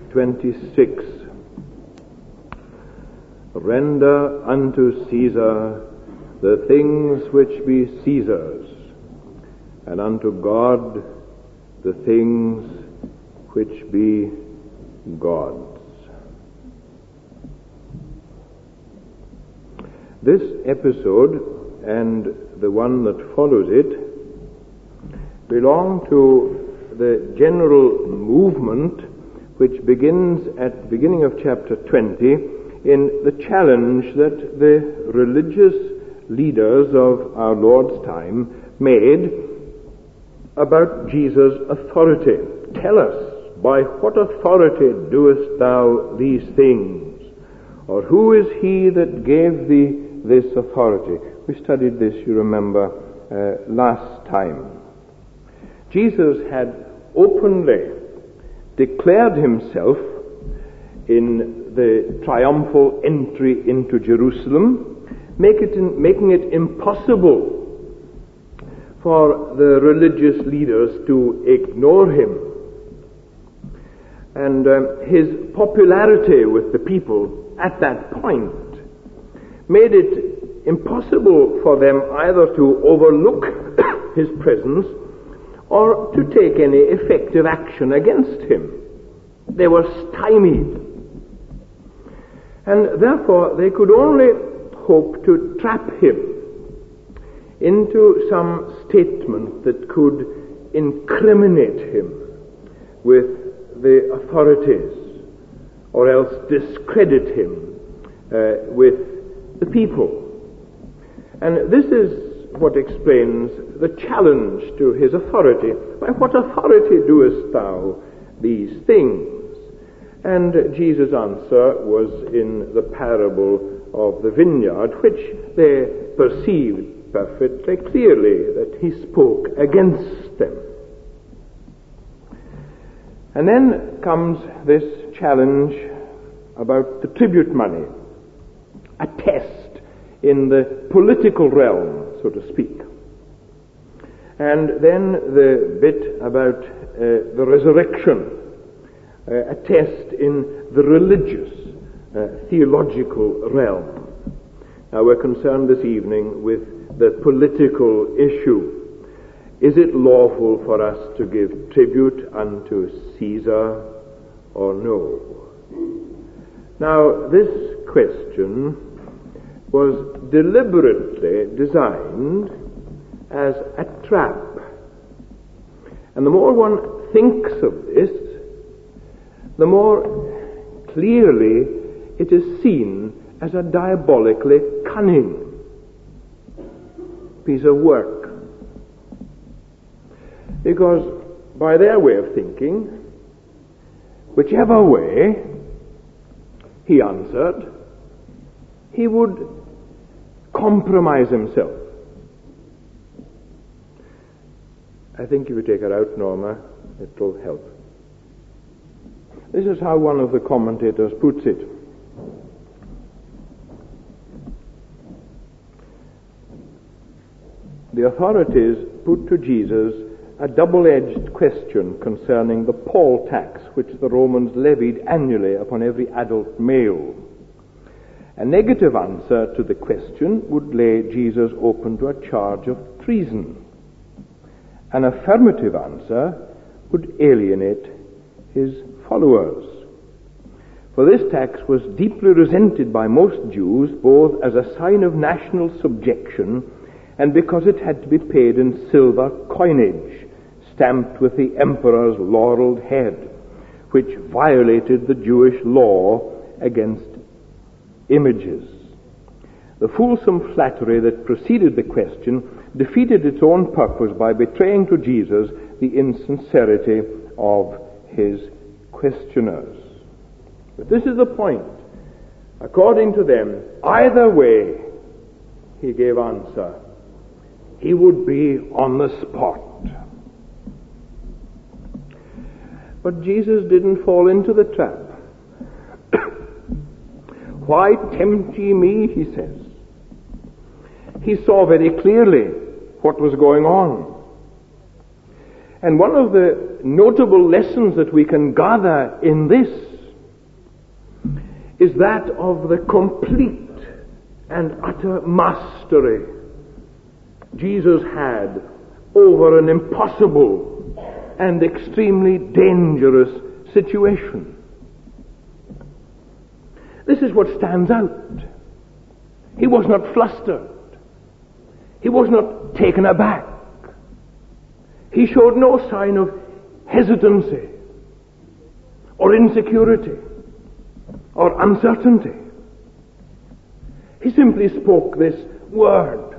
26. Render unto Caesar the things which be Caesar's, and unto God the things which be God's. This episode and the one that follows it belong to the general movement which begins at the beginning of chapter 20 in the challenge that the religious leaders of our Lord's time made about Jesus' authority. Tell us, by what authority doest thou these things? Or who is he that gave thee this authority? We studied this, you remember, last time. Jesus had openly declared himself in the triumphal entry into Jerusalem, making it impossible for the religious leaders to ignore him. And his popularity with the people at that point made it impossible for them either to overlook his presence or to take any effective action against him. They were stymied. And therefore they could only hope to trap him into some statement that could incriminate him with the authorities, or else discredit him with the people. And this is what explains the challenge to his authority. By what authority doest thou these things? And Jesus' answer was in the parable of the vineyard, which they perceived perfectly clearly that he spoke against them. And then comes this challenge about the tribute money, a test in the political realm, so to speak. And then the bit about the resurrection, a test in the religious, theological realm. Now we're concerned this evening with the political issue. Is it lawful for us to give tribute unto Caesar or no? Now this question was deliberately designed as a trap. And the more one thinks of this, the more clearly it is seen as a diabolically cunning piece of work. Because by their way of thinking, whichever way he answered, he would compromise himself. I think if you take her out, Norma, it will help. This is how one of the commentators puts it. The authorities put to Jesus a double-edged question concerning the poll tax which the Romans levied annually upon every adult male. A negative answer to the question would lay Jesus open to a charge of treason. An affirmative answer would alienate his followers. For this tax was deeply resented by most Jews, both as a sign of national subjection and because it had to be paid in silver coinage, stamped with the emperor's laureled head, which violated the Jewish law against images. The fulsome flattery that preceded the question defeated its own purpose by betraying to Jesus the insincerity of his questioners. But this is the point. According to them, either way he gave answer, he would be on the spot. But Jesus didn't fall into the trap. Why tempt ye me, he says. He saw very clearly what was going on. And one of the notable lessons that we can gather in this is that of the complete and utter mastery Jesus had over an impossible and extremely dangerous situation. This is what stands out. He was not flustered. He was not taken aback. He showed no sign of hesitancy or insecurity or uncertainty. He simply spoke this word.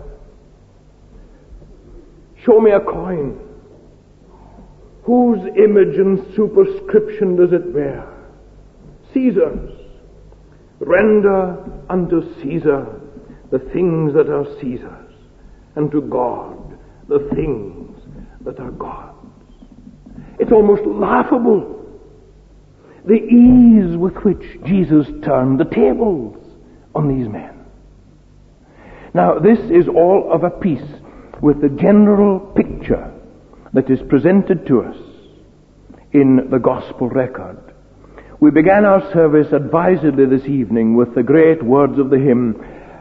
Show me a coin. Whose image and superscription does it bear? Caesar's. Render unto Caesar the things that are Caesar's, and to God the things that are God's. It's almost laughable, the ease with which Jesus turned the tables on these men. Now, this is all of a piece with the general picture that is presented to us in the gospel record. We began our service advisedly this evening with the great words of the hymn,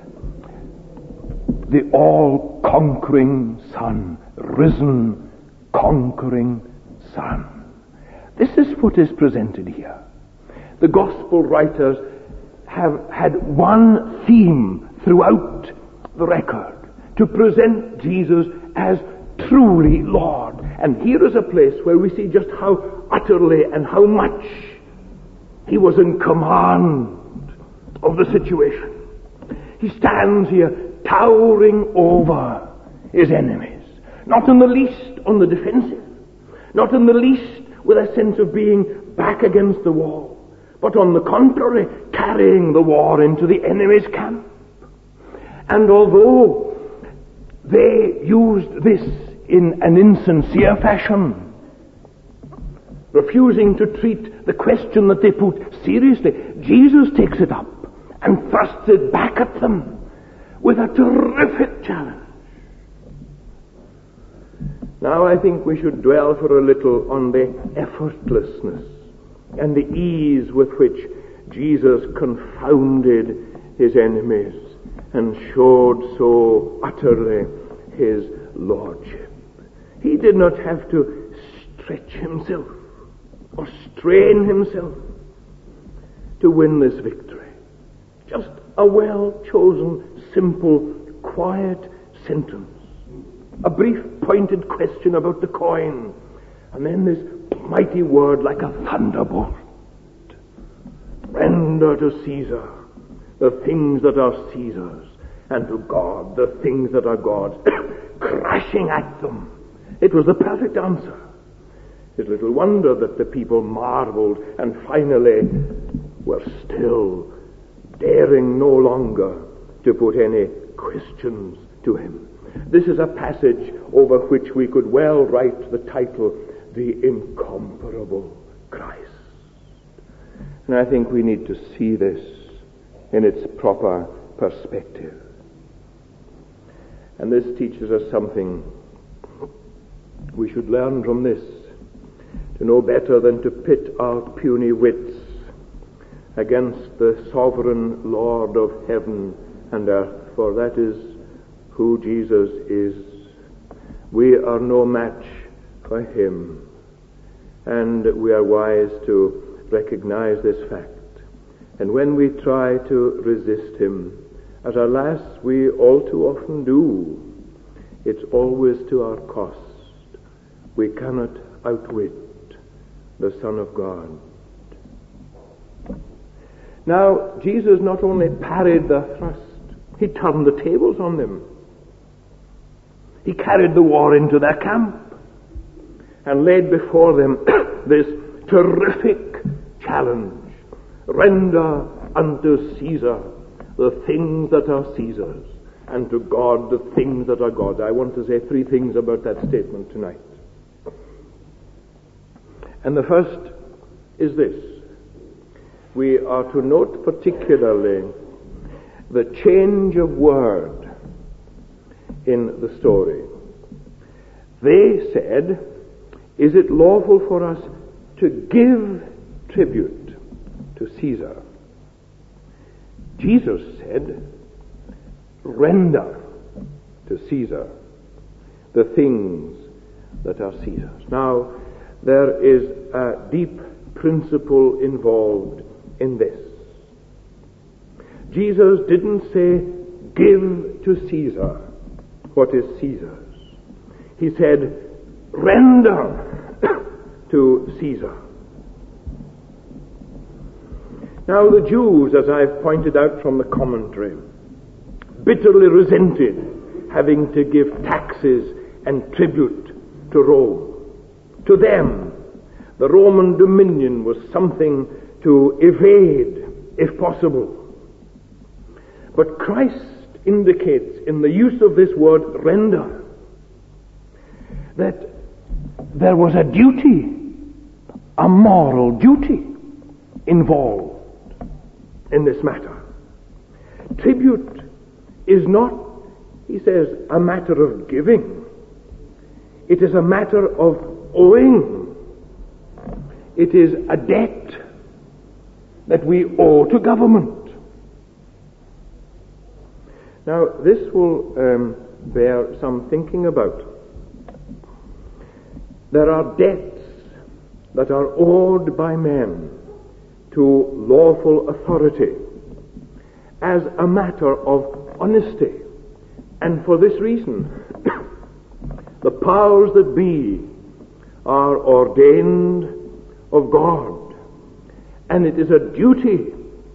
the all-conquering Son, risen, conquering Son. This is what is presented here. The gospel writers have had one theme throughout the record, to present Jesus as truly Lord. And here is a place where we see just how utterly and how much he was in command of the situation. He stands here towering over his enemies, not in the least on the defensive, not in the least with a sense of being back against the wall, but on the contrary, carrying the war into the enemy's camp. And although they used this in an insincere fashion, refusing to treat the question that they put seriously, Jesus takes it up and thrusts it back at them with a terrific challenge. Now I think we should dwell for a little on the effortlessness and the ease with which Jesus confounded his enemies and showed so utterly his lordship. He did not have to stretch himself or strain himself to win this victory. Just a well-chosen, simple, quiet sentence. A brief, pointed question about the coin. And then this mighty word like a thunderbolt. Render to Caesar the things that are Caesar's, and to God the things that are God's. Crashing at them. It was the perfect answer. It's little wonder that the people marveled and finally were still, daring no longer to put any questions to him. This is a passage over which we could well write the title, The Incomparable Christ. And I think we need to see this in its proper perspective. And this teaches us something. We should learn from this to know better than to pit our puny wits against the sovereign Lord of heaven and earth, for that is who Jesus is. We are no match for him, and we are wise to recognize this fact. And when we try to resist him, as alas we all too often do, it's always to our cost. We cannot outwit the Son of God. Now, Jesus not only parried the thrust, he turned the tables on them. He carried the war into their camp and laid before them this terrific challenge. Render unto Caesar the things that are Caesar's, and to God the things that are God's. I want to say three things about that statement tonight. And the first is this. We are to note particularly the change of word in the story. They said, is it lawful for us to give tribute to Caesar? Jesus said, "Render to Caesar the things that are Caesar's." Now, there is a deep principle involved in this. Jesus didn't say, "Give to Caesar what is Caesar's." He said, "Render to Caesar." Now, the Jews, as I've pointed out from the commentary, bitterly resented having to give taxes and tribute to Rome. To them, the Roman dominion was something to evade, if possible. But Christ indicates in the use of this word "render" that there was a duty, a moral duty involved in this matter. Tribute is not, he says, a matter of giving. It is a matter of owing. It is a debt that we owe to government. Now, this will bear some thinking about. There are debts that are owed by men to lawful authority as a matter of honesty. And for this reason, the powers that be are ordained of God. And it is a duty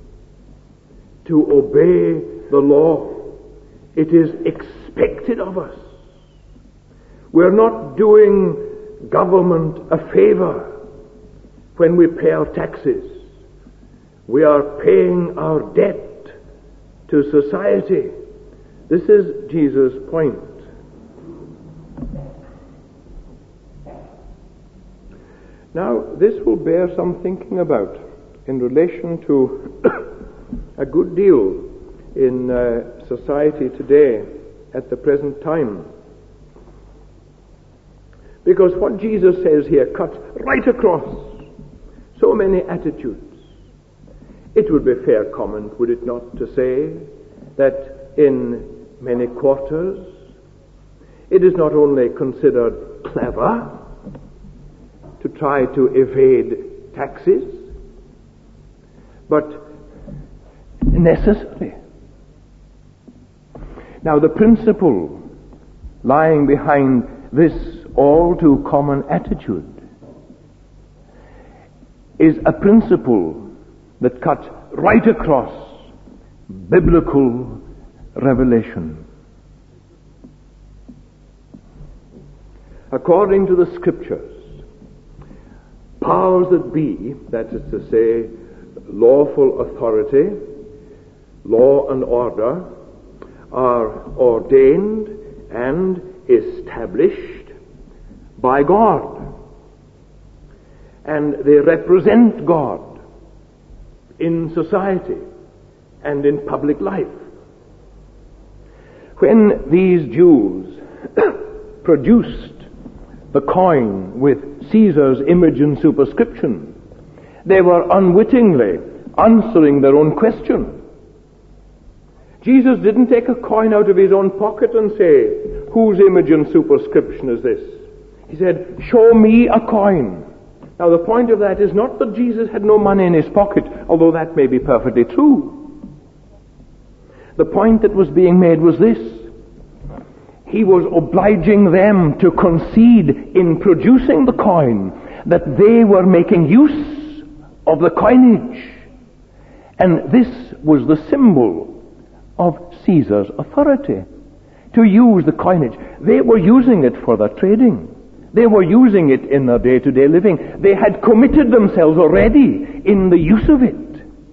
to obey the law. It is expected of us. We're not doing government a favor when we pay our taxes. We are paying our debt to society. This is Jesus' point. Now, this will bear some thinking about in relation to a good deal in society today at the present time. Because what Jesus says here cuts right across so many attitudes. It would be fair comment, would it not, to say that in many quarters it is not only considered clever to try to evade taxes, but necessary. Now, the principle lying behind this all too common attitude is a principle that cuts right across biblical revelation. According to the Scriptures, powers that be, that is to say, lawful authority, law and order, are ordained and established by God. And they represent God in society and in public life. When these Jews produced the coin with Caesar's image and superscription, they were unwittingly answering their own question. Jesus didn't take a coin out of his own pocket and say, "Whose image and superscription is this?" He said, "Show me a coin." Now, the point of that is not that Jesus had no money in his pocket, although that may be perfectly true. The point that was being made was this: he was obliging them to concede in producing the coin that they were making use of the coinage. And this was the symbol of Caesar's authority, to use the coinage. They were using it for their trading. They were using it in their day-to-day living. They had committed themselves already in the use of it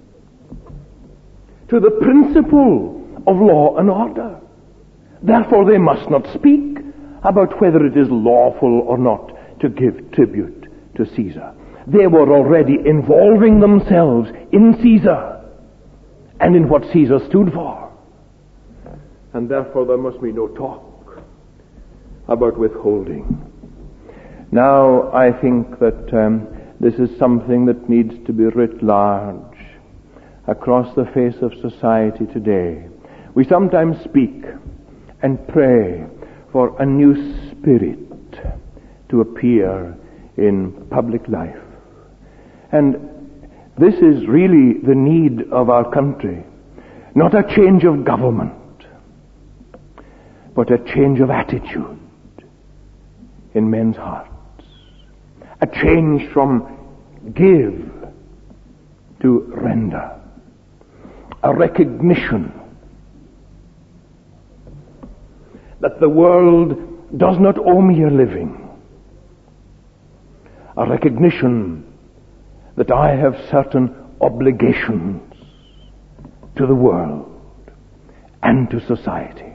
to the principle of law and order. Therefore, they must not speak about whether it is lawful or not to give tribute to Caesar. They were already involving themselves in Caesar and in what Caesar stood for. And therefore, there must be no talk about withholding. Now, I think that this is something that needs to be writ large across the face of society today. We sometimes speak and pray for a new spirit to appear in public life. And this is really the need of our country. Not a change of government, but a change of attitude in men's hearts. A change from give to render. A recognition that the world does not owe me a living. A recognition that I have certain obligations to the world and to society.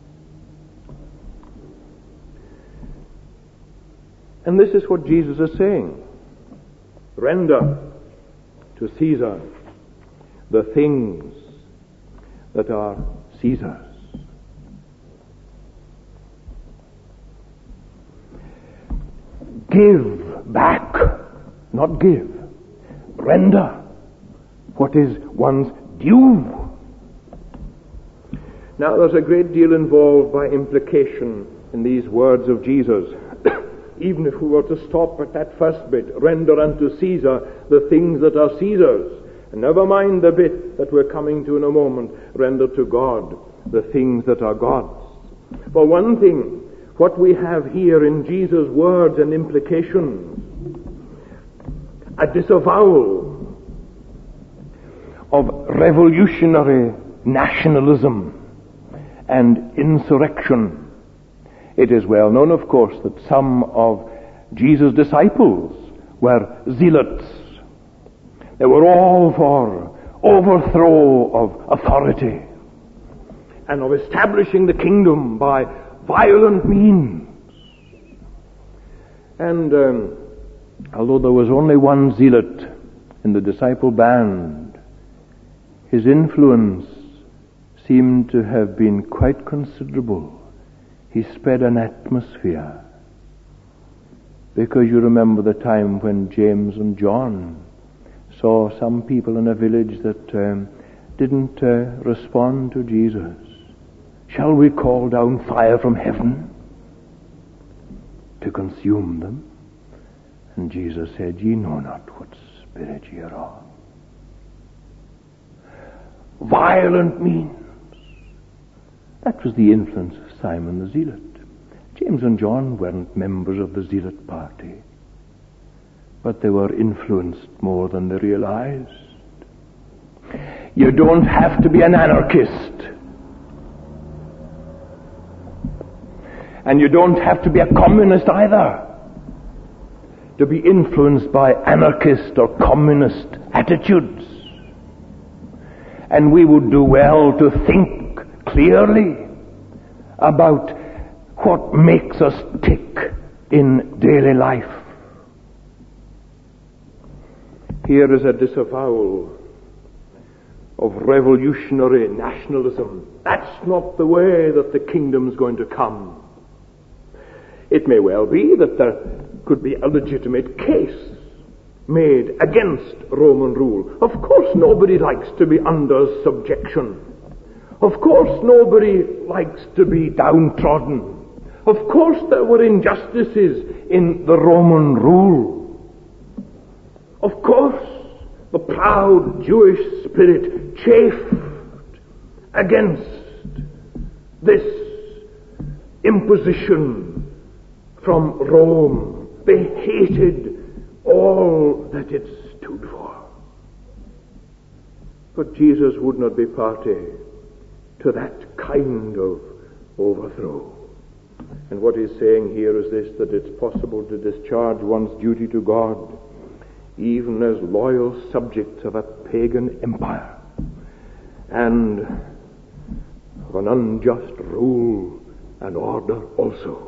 And this is what Jesus is saying. Render to Caesar the things that are Caesar's. Give back, not give. Render what is one's due. Now, there's a great deal involved by implication in these words of Jesus. Even if we were to stop at that first bit, render unto Caesar the things that are Caesar's. And never mind the bit that we're coming to in a moment, render to God the things that are God's. For one thing, what we have here in Jesus' words and implications, a disavowal of revolutionary nationalism and insurrection. It is well known, of course, that some of Jesus' disciples were zealots. They were all for overthrow of authority and of establishing the kingdom by violent means. And although there was only one zealot in the disciple band, his influence seemed to have been quite considerable. He spread an atmosphere. Because you remember the time when James and John saw some people in a village that didn't respond to Jesus. Shall we call down fire from heaven to consume them? And Jesus said, Ye know not what spirit ye are of. Violent means. That was the influence of Simon the Zealot. James and John weren't members of the Zealot party, but they were influenced more than they realized. You don't have to be an anarchist. And you don't have to be a communist either to be influenced by anarchist or communist attitudes. And we would do well to think clearly about what makes us tick in daily life. Here is a disavowal of revolutionary nationalism. That's not the way that the kingdom's going to come. It may well be that there could be a legitimate case made against Roman rule. Of course nobody likes to be under subjection. Of course nobody likes to be downtrodden. Of course there were injustices in the Roman rule. Of course the proud Jewish spirit chafed against this imposition from Rome. They hated all that it stood for. But Jesus would not be party to that kind of overthrow. And what he's saying here is this, that it's possible to discharge one's duty to God even as loyal subjects of a pagan empire and of an unjust rule and order also.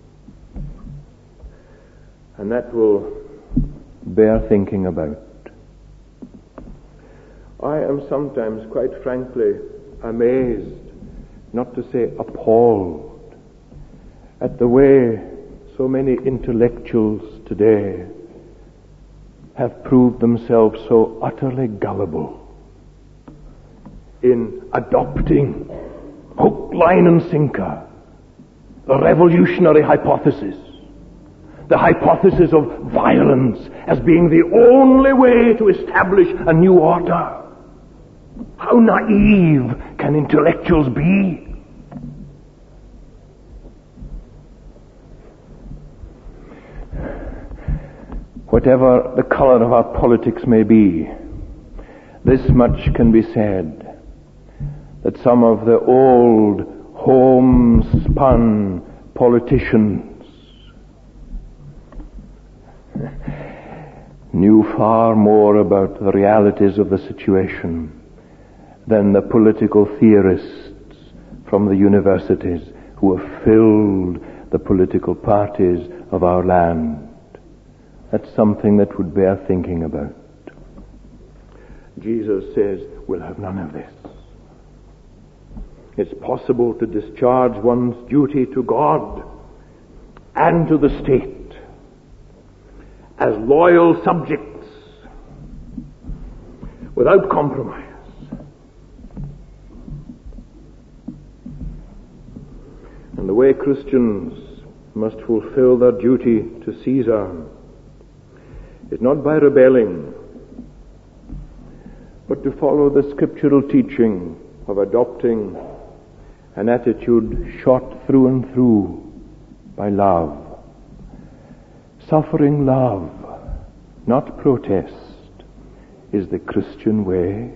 And that will bear thinking about. I am sometimes, quite frankly, amazed, not to say appalled, at the way so many intellectuals today have proved themselves so utterly gullible in adopting, hook, line and sinker, the revolutionary hypothesis, the hypothesis of violence as being the only way to establish a new order. How naive can intellectuals be? Whatever the color of our politics may be, this much can be said, that some of the old homespun politicians knew far more about the realities of the situation than the political theorists from the universities who have filled the political parties of our land. That's something that would bear thinking about. Jesus says, we'll have none of this. It's possible to discharge one's duty to God and to the state as loyal subjects without compromise. And the way Christians must fulfill their duty to Caesar is not by rebelling, but to follow the scriptural teaching of adopting an attitude shot through and through by love. Suffering love, not protest, is the Christian way.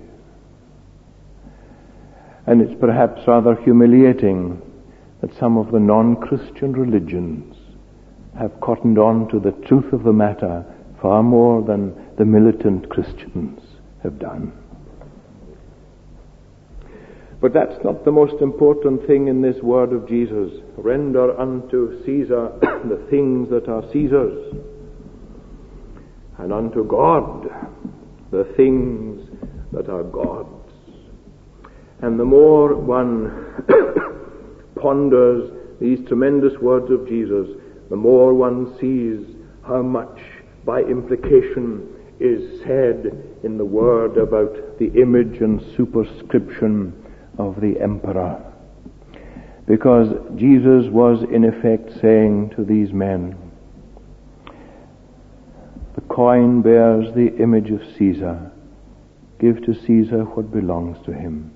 And it's perhaps rather humiliating that some of the non-Christian religions have cottoned on to the truth of the matter far more than the militant Christians have done. But that's not the most important thing in this word of Jesus. Render unto Caesar the things that are Caesar's, and unto God the things that are God's. And the more one ponders these tremendous words of Jesus, the more one sees how much by implication is said in the word about the image and superscription of the emperor. Because Jesus was in effect saying to these men, the coin bears the image of Caesar. Give to Caesar what belongs to him.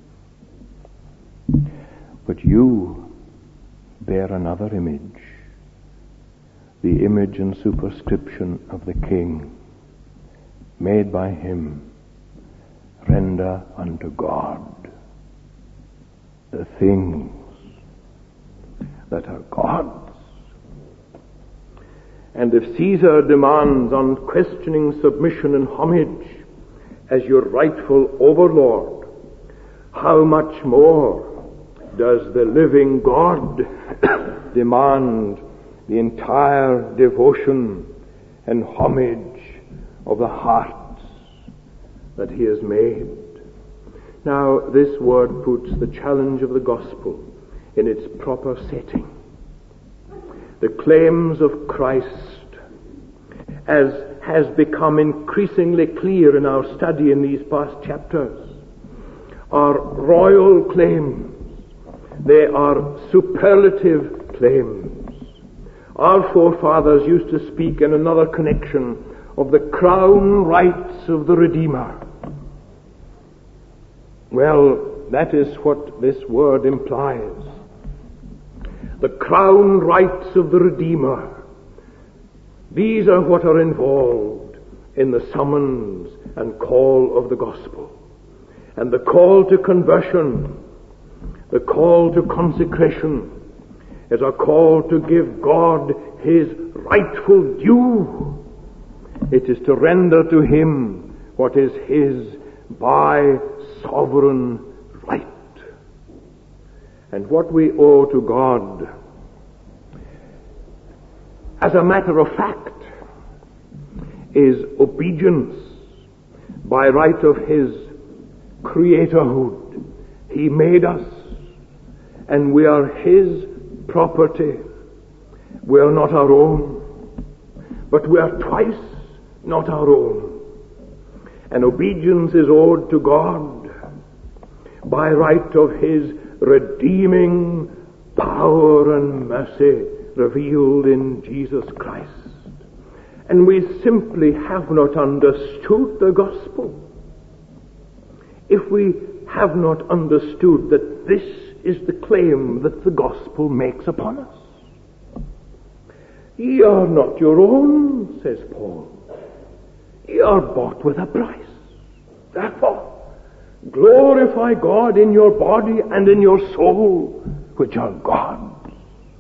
But you bear another image, the image and superscription of the King, made by him. Render unto God the things that are God's. And if Caesar demands unquestioning submission and homage as your rightful overlord, how much more does the living God demand the entire devotion and homage of the hearts that he has made? Now, this word puts the challenge of the gospel in its proper setting. The claims of Christ, as has become increasingly clear in our study in these past chapters, are royal claims. They are superlative claims. Our forefathers used to speak in another connection of the crown rights of the Redeemer. Well, that is what this word implies. The crown rights of the Redeemer. These are what are involved in the summons and call of the gospel. And the call to conversion, the call to consecration, is a call to give God his rightful due. It is to render to him what is his by sovereign right. And what we owe to God, as a matter of fact, is obedience by right of his creatorhood. He made us, and we are his property. We are not our own, but we are twice not our own. And obedience is owed to God by right of his redeeming power and mercy revealed in Jesus Christ. And we simply have not understood the gospel. If we have not understood that this is the claim that the gospel makes upon us. Ye are not your own, says Paul. Ye are bought with a price. Therefore, glorify God in your body and in your soul, which are God's.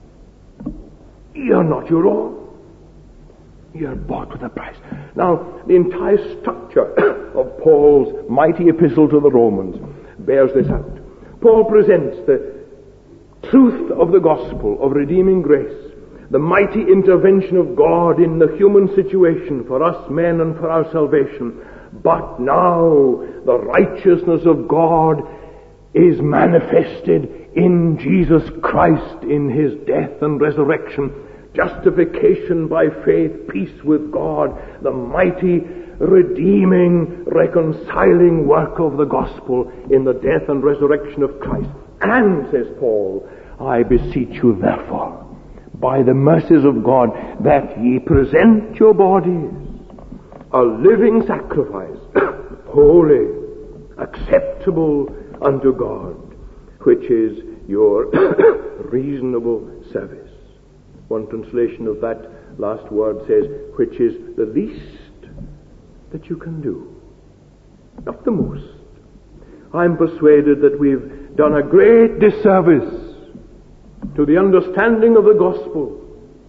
Ye are not your own. Ye are bought with a price. Now, the entire structure of Paul's mighty epistle to the Romans bears this out. Paul presents the truth of the gospel of redeeming grace, the mighty intervention of God in the human situation for us men and for our salvation. But now the righteousness of God is manifested in Jesus Christ in his death and resurrection. Justification by faith, peace with God, the mighty redeeming, reconciling work of the gospel in the death and resurrection of Christ. And, says Paul, I beseech you therefore, by the mercies of God, that ye present your bodies a living sacrifice, holy, acceptable unto God, which is your reasonable service. One translation of that last word says, which is the least that you can do, not the most. I'm persuaded that we've done a great disservice to the understanding of the gospel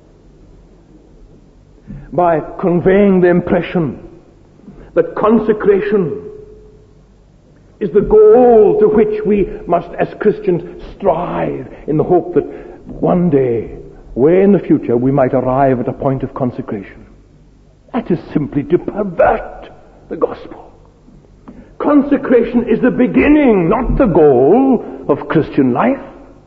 by conveying the impression that consecration is the goal to which we must as Christians strive in the hope that one day, way in the future, we might arrive at a point of consecration. That is simply to pervert the gospel. Consecration is the beginning, not the goal of Christian life.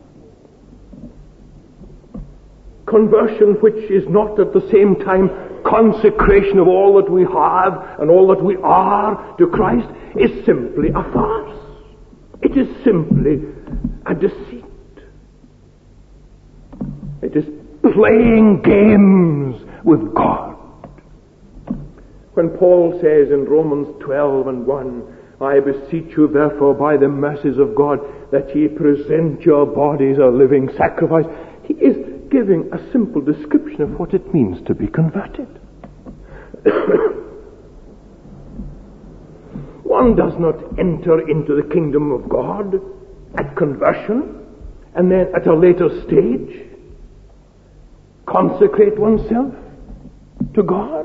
Conversion, which is not at the same time consecration of all that we have and all that we are to Christ, is simply a farce. It is simply a deceit. It is playing games with God. When Paul says in Romans 12:1, I beseech you therefore by the mercies of God that ye present your bodies a living sacrifice, he is giving a simple description of what it means to be converted. One does not enter into the kingdom of God at conversion and then at a later stage consecrate oneself to God.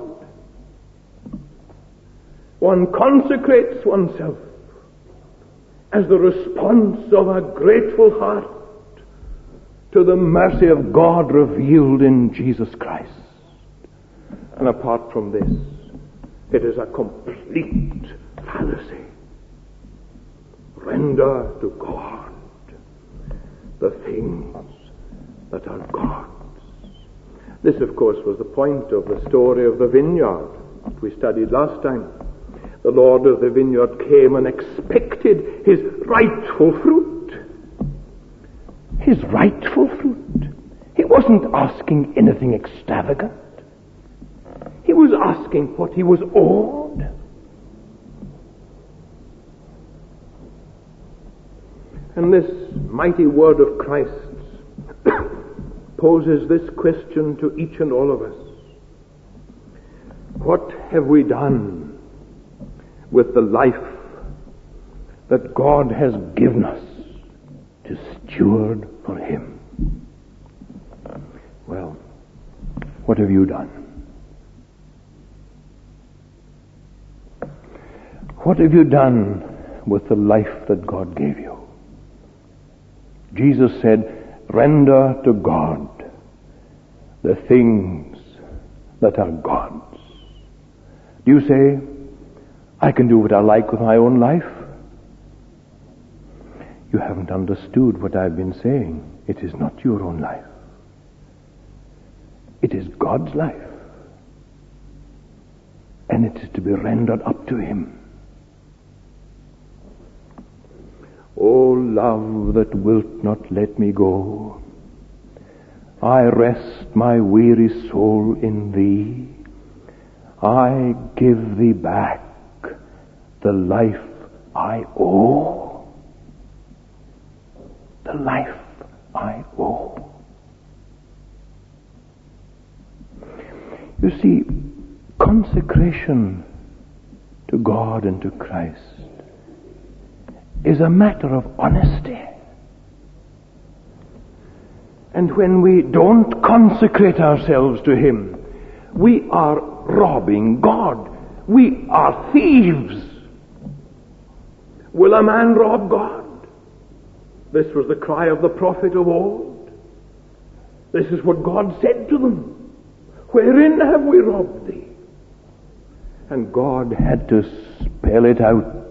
One consecrates oneself as the response of a grateful heart to the mercy of God revealed in Jesus Christ. And apart from this, it is a complete fallacy. Render to God the things that are God's. This, of course, was the point of the story of the vineyard that we studied last time. The Lord of the vineyard came and expected his rightful fruit. His rightful fruit. He wasn't asking anything extravagant. He was asking what he was owed. And this mighty word of Christ poses this question to each and all of us. What have we done with the life that God has given us to steward for him? Well, what have you done? What have you done with the life that God gave you? Jesus said, render to God the things that are God's. Do you say, I can do what I like with my own life? You haven't understood what I've been saying. It is not your own life. It is God's life. And it is to be rendered up to him. Oh, love that wilt not let me go. I rest my weary soul in thee. I give thee back the life I owe. The life I owe. You see, consecration to God and to Christ is a matter of honesty. And when we don't consecrate ourselves to Him, we are robbing God. We are thieves. Will a man rob God? This was the cry of the prophet of old. This is what God said to them. Wherein have we robbed thee? And God had to spell it out,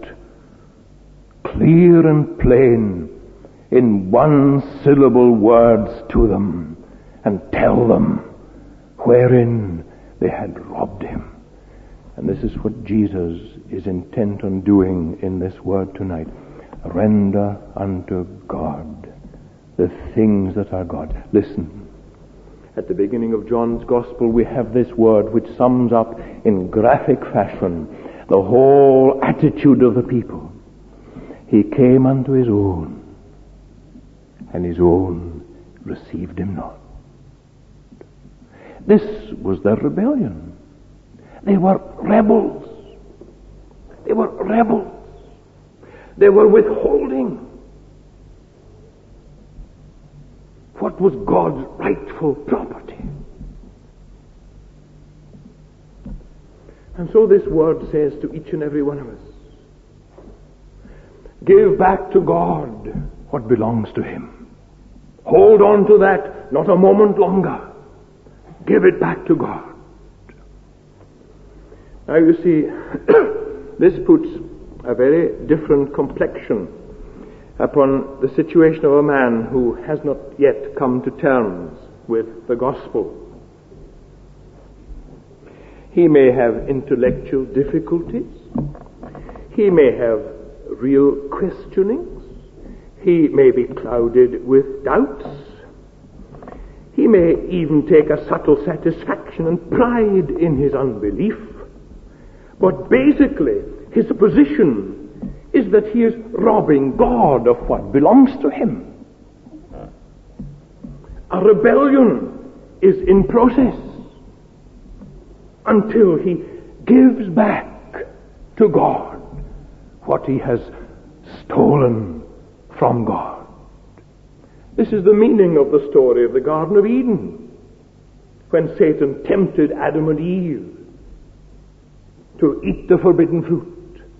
clear and plain, in one-syllable words to them, and tell them wherein they had robbed Him. And this is what Jesus is intent on doing in this word tonight. Render unto God the things that are God. Listen. At the beginning of John's Gospel, we have this word which sums up in graphic fashion the whole attitude of the people. He came unto His own, and His own received Him not. This was their rebellion. They were rebels. They were rebels. They were withholding what was God's rightful property. And so this word says to each and every one of us, give back to God what belongs to Him. Hold on to that not a moment longer. Give it back to God. Now you see, this puts a very different complexion upon the situation of a man who has not yet come to terms with the gospel. He may have intellectual difficulties. He may have real questionings. He may be clouded with doubts. He may even take a subtle satisfaction and pride in his unbelief. But basically, his position is that he is robbing God of what belongs to Him. A rebellion is in process until he gives back to God what he has stolen from God. This is the meaning of the story of the Garden of Eden, when Satan tempted Adam and Eve to eat the forbidden fruit.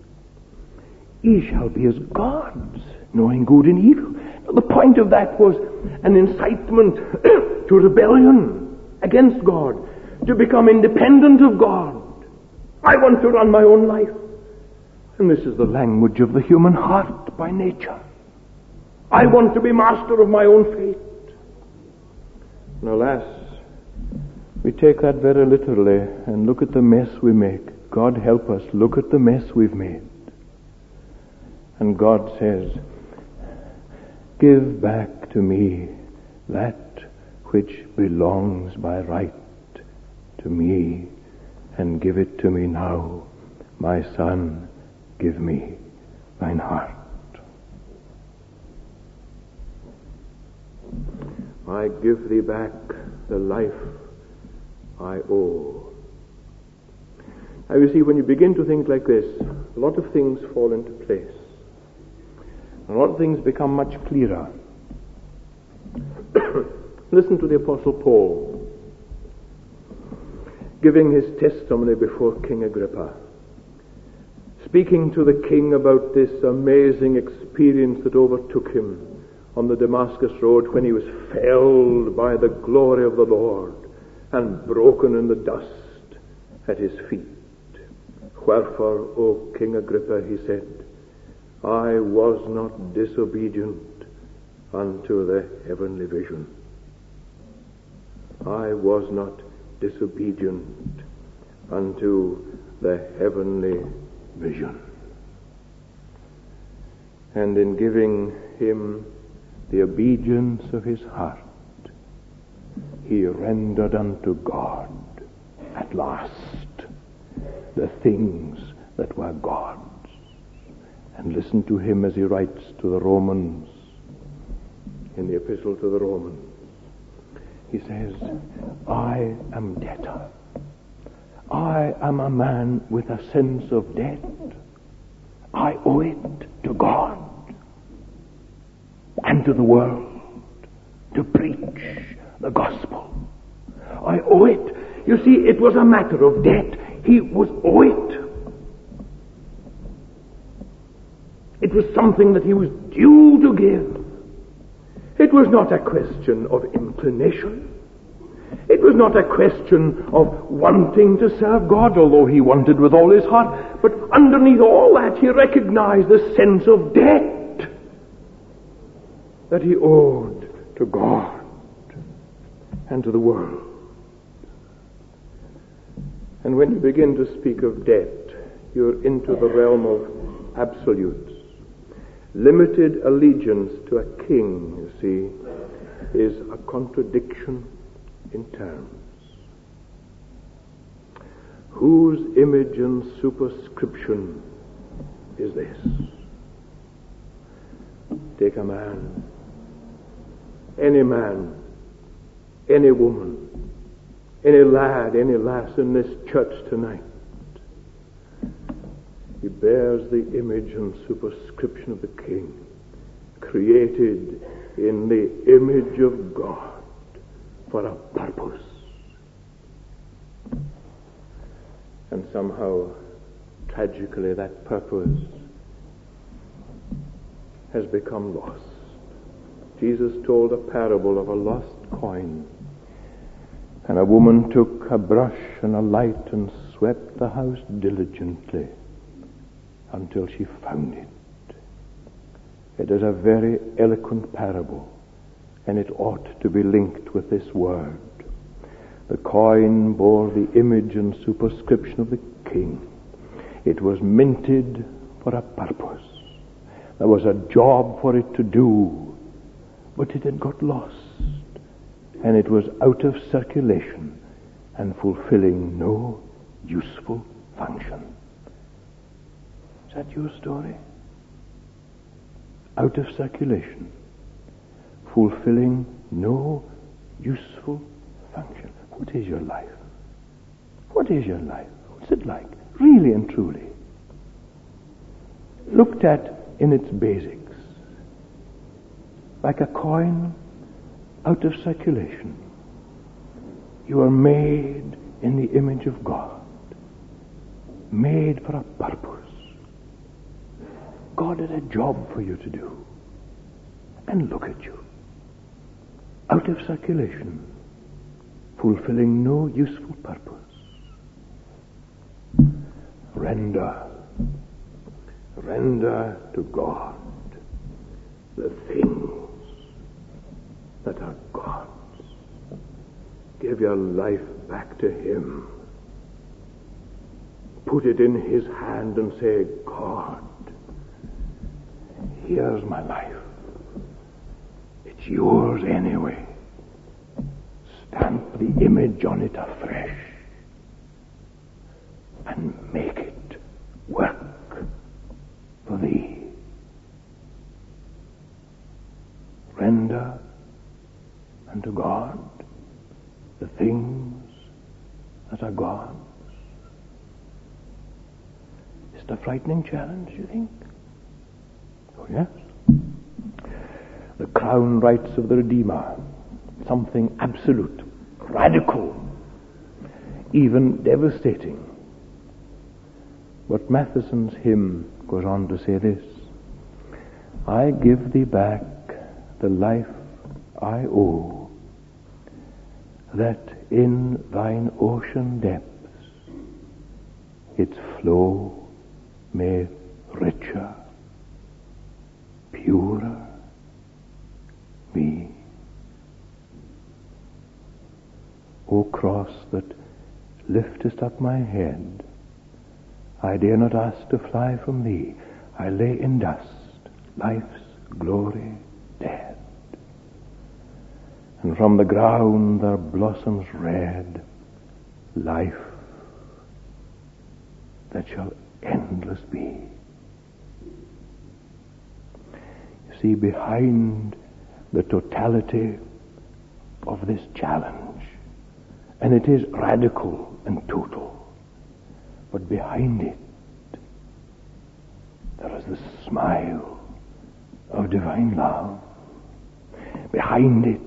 Ye shall be as gods, knowing good and evil. Now, the point of that was an incitement to rebellion against God, to become independent of God. I want to run my own life. And this is the language of the human heart by nature. I want to be master of my own fate. And alas, we take that very literally and look at the mess we make. God help us, look at the mess we've made. And God says, give back to me that which belongs by right to me, and give it to me now. My son, give me thine heart. I give thee back the life I owe. Now you see, when you begin to think like this, a lot of things fall into place. A lot of things become much clearer. Listen to the Apostle Paul giving his testimony before King Agrippa, speaking to the king about this amazing experience that overtook him on the Damascus road when he was felled by the glory of the Lord and broken in the dust at his feet. Wherefore, O King Agrippa, he said, I was not disobedient unto the heavenly vision. I was not disobedient unto the heavenly vision. And in giving him the obedience of his heart, he rendered unto God at last the things that were God's. And listen to him as he writes to the Romans, in the epistle to the Romans. He says, I am debtor. I am a man with a sense of debt. I owe it to God and to the world to preach the gospel. I owe it. You see, it was a matter of debt. He was owed it. It was something that he was due to give. It was not a question of inclination. It was not a question of wanting to serve God, although he wanted with all his heart. But underneath all that, he recognized the sense of debt that he owed to God and to the world. And when you begin to speak of debt, you're into the realm of absolutes. Limited allegiance to a king, you see, is a contradiction in terms. Whose image and superscription is this? Take a man, any woman, any lad, any lass in this church tonight. He bears the image and superscription of the King, created in the image of God for a purpose. And somehow, tragically, that purpose has become lost. Jesus told a parable of a lost coin. And a woman took a brush and a light and swept the house diligently until she found it. It is a very eloquent parable, and it ought to be linked with this word. The coin bore the image and superscription of the King. It was minted for a purpose. There was a job for it to do, but it had got lost, and it was out of circulation and fulfilling no useful function. Is that your story? Out of circulation, fulfilling no useful function. What is your life? What is your life? What's it like? Really and truly. Looked at in its basics. Like a coin out of circulation. You are made in the image of God. Made for a purpose. God had a job for you to do. And look at you. Out of circulation. Fulfilling no useful purpose. Render to God the things that are God's. Give your life back to Him. Put it in His hand and say, God, here's my life. It's yours anyway. Stamp the image on it afresh and make it work for thee. Render unto God the things that are God's. Is it a frightening challenge, you think? Oh, yes. The crown rights of the Redeemer. Something absolute, radical, even devastating. But Matheson's hymn goes on to say this: I give thee back the life I owe, that in thine ocean depths its flow may richer, purer be. O cross that liftest up my head, I dare not ask to fly from thee. I lay in dust life's glory dead. And from the ground there blossoms red life that shall endless be. You see, behind the totality of this challenge, and it is radical and total, but behind it there is the smile of divine love. Behind it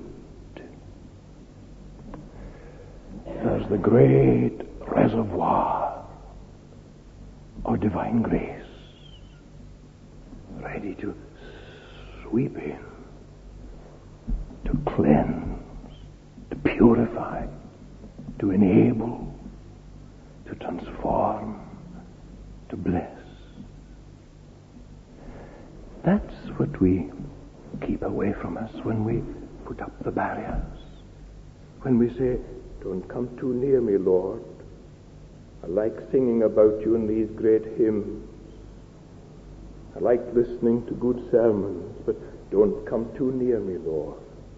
there's the great reservoir of divine grace, ready to sweep in, to cleanse, to purify, to enable, to transform, to bless. That's what we keep away from us when we put up the barriers. When we say, don't come too near me, Lord. I like singing about you in these great hymns. I like listening to good sermons, but don't come too near me, Lord.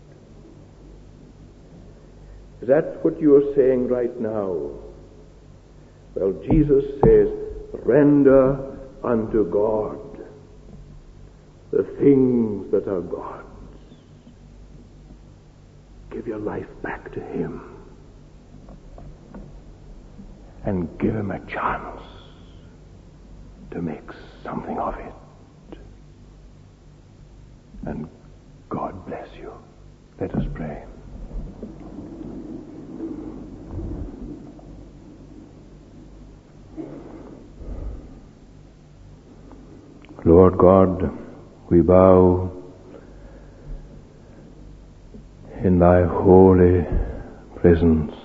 Is that what you are saying right now? Well, Jesus says, render unto God the things that are God's. Give your life back to Him. And give Him a chance to make something of it. And God bless you. Let us pray. Lord God, we bow in Thy holy presence,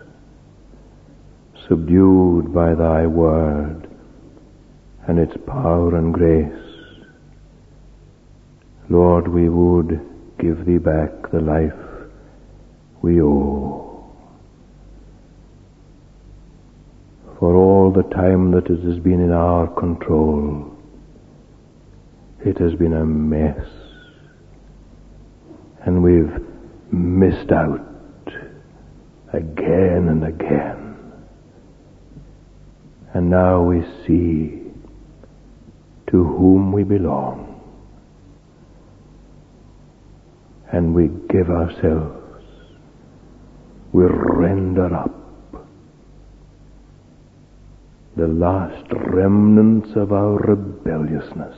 subdued by Thy word and its power and grace. Lord, we would give Thee back the life we owe. For all the time that it has been in our control, it has been a mess, and we've missed out again and again. And now we see to whom we belong, and we give ourselves, we render up the last remnants of our rebelliousness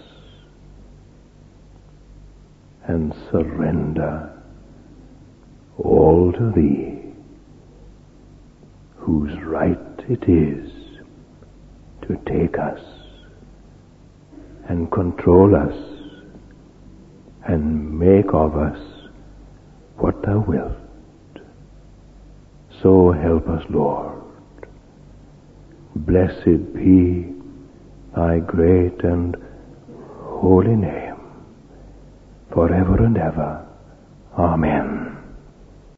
and surrender all to Thee, whose right it is to take us and control us and make of us what Thou wilt. So help us, Lord. Blessed be Thy great and holy name, forever and ever. Amen.